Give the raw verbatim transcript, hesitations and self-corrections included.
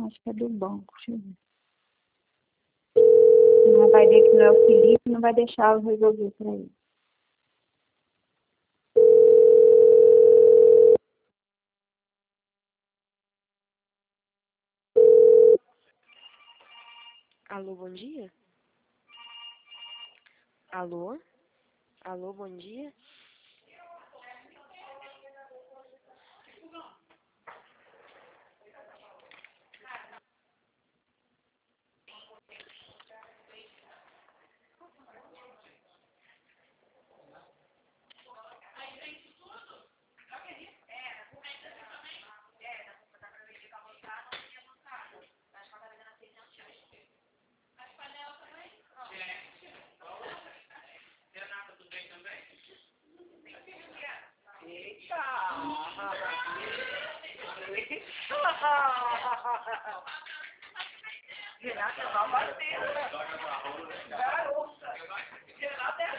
Acho que é do banco, deixa eu ver. Não vai ver que não é o Felipe, não vai deixar eu resolver para ele. Alô, bom dia? Alô? Alô, bom dia? Renata, vai bater.